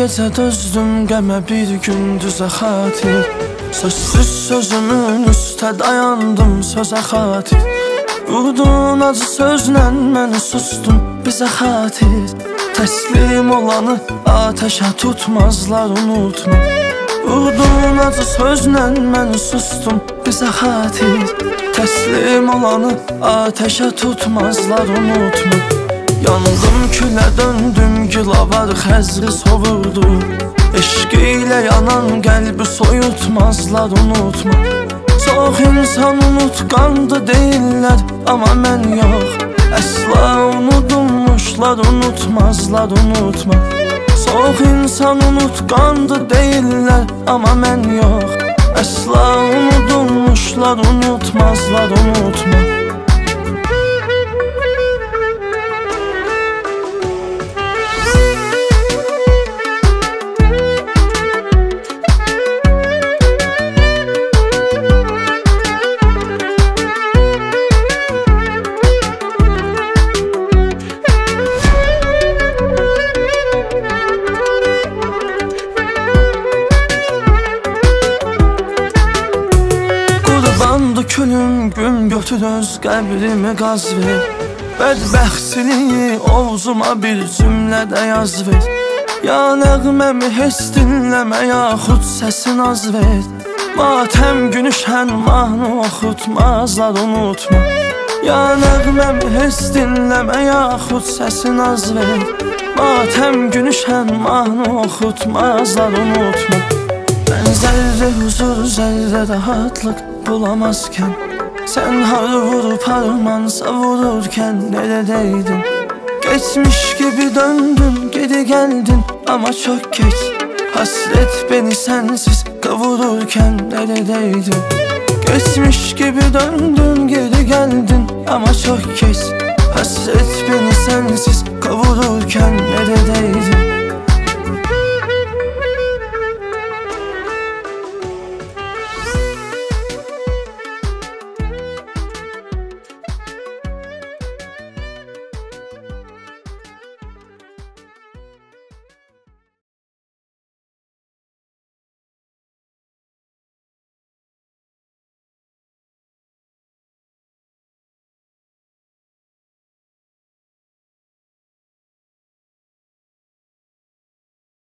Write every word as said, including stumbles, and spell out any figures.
gecə dözdüm qəmə, bir gündüzə xatir. Sözsüz sözümün üstə dayandım sözə xatir. Vurdun acı sözlə məni sustum bizə xatir. Təslim olanı ateşə tutmazlar unutma. Vurdun acı sözlə məni sustum bizə xatir. Təslim olanı ateşə tutmazlar unutma. Yandım külə döndüm gilavar xəzri sovurdu. Eşq ilə yanan qəlbi soyutmazlar unutma. Çox insan unutqandı deyirlər, amma mən yox. Əsla unudulmuşlar unutmazlar unutma. Çox insan unutqandı deyirlər, amma mən yox. Əsla unudulmuşlar unutmazlar unutma. Qurbandı külüm gün götür öz qəbrimi qaz ver. Bədbəxtliyi ovzuma bir cümlədə yaz ver. Ya nəğməmi heç dinləmə, yaxud səsin az ver. Matəm günü şən mahnı oxutmazlar unutma. Ya nəğməmi heç dinləmə, yaxud səsin az ver. Matəm günü şən mahnı oxutmazlar unutma. Mən zərrə huzur, zərrə rahatlıq bulamazkən, sən har vurup harmansa vururkən neredeydin? Geçmiş gibi döndün, geri geldin ama çok geç. Hasret beni sensiz kavururken neredeydin? Geçmiş gibi döndün, geri geldin ama çok geç. Hasret beni sensiz kavururken neredeydin?